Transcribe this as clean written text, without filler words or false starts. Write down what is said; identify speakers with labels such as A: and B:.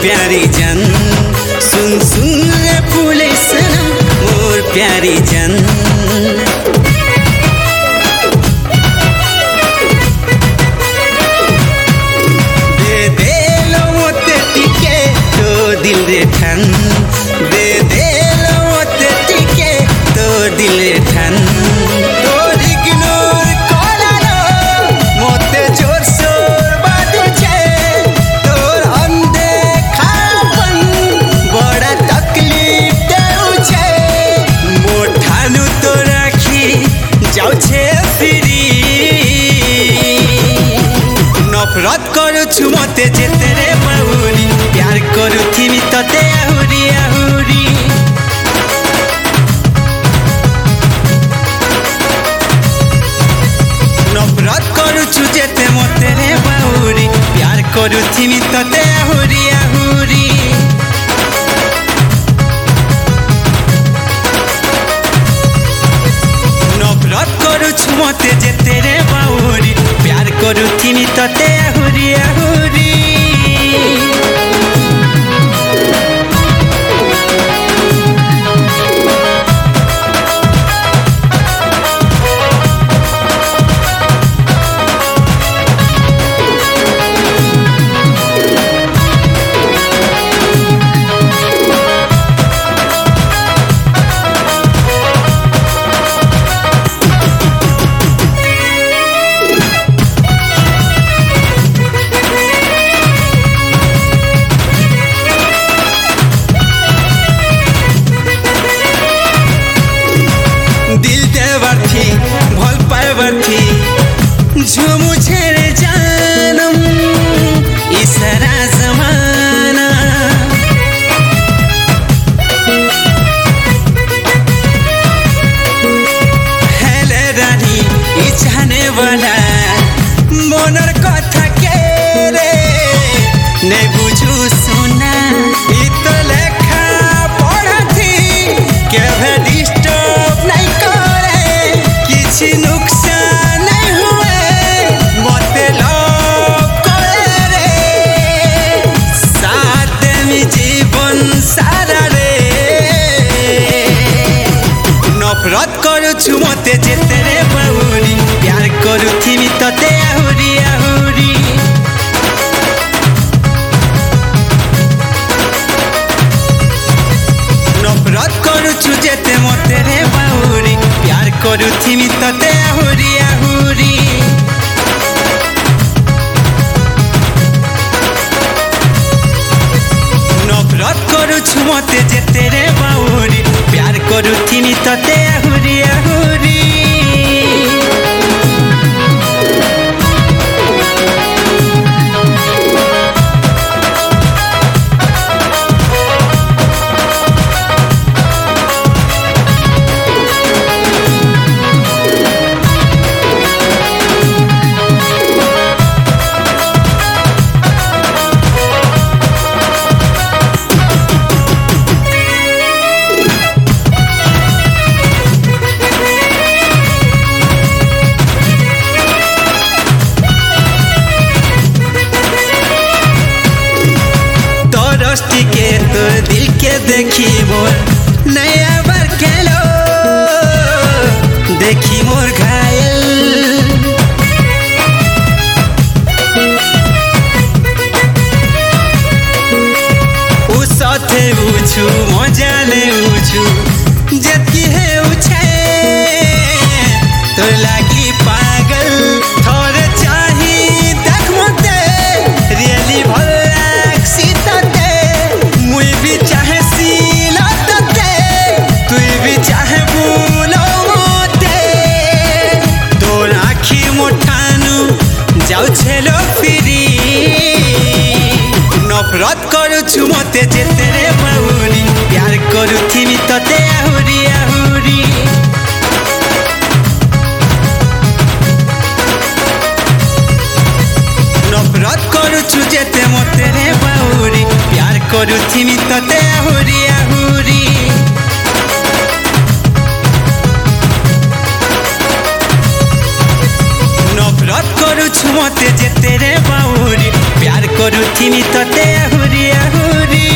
A: प्यारी जन सुन सुन रे फूले सनम मोर प्यारी जन दे दे लो मोते टिके तो दिल रे ठन दे दे लो मोते टिके तो दिल रे ठन तोर इग्नोर करालो मोते जोर सोर बादे छे तोर अनदेखापन बड़ा तकलीफ देउ छे मोठानु तो राखी जाउ छे फिरी नफरत करू छु मते जेते रे बहुरी प्यार करू थिमी तते आहुरी आहुरी नफरत करू छु जेते मते रे बहुरी प्यार करू थिमी तते आहुरी आहुरी नफरत करू छु मते जेते रे बहुरी प्यार करू थिमी तते आहुरी आहुरी दिल देवर थी भल पावर थी जो मुझे रे जानम इसरा जमाना हेले रानी ई जाने वाला मोनर कथा के रे नहीं बुझू सुना ई तो लेखा पढ़ा थी के डिस्टर्ब नहीं करे किसी नुकसान नहीं हुए मते लोग करे रे साथ में जीवन सारा रे नफरत करू छु मते जेते रे बहुरी प्यार करू थिमी तते आहुरी आहुरी नफरत करू छु जेते मते रे बहुरी प्यार करू थिमी तते आहुरी आहुरी नफरत करू छु मते जेते रे बहुरी प्यार करू थिमी तते आहुरी आहुरी दोस्ती के तो दिल के देखी मोर नया बार खेलो देखी मोर घायल उ साथे उछु मजा ले उछु जतकी है उछे तो लागी पागल थोड़े चाही देख मते रियली भल लाग तते मुई भी चाहे सीला तते तू भी चाहे भूलो मते तोर आखी मोठानु जाउ छेलो फिरी नफरत करू छु मते जेते रे बहुरी प्यार करू थिमी तते आहुरी आहुरी नफरत करू छु जेते मते रे बहुरी प्यार करू थिमी तते आहुरी आहुरी नफरत करू छु मते जेते रे बहुरी प्यार କରୁଥିମି ତତେ ଆହୁରି ଆହୁରି।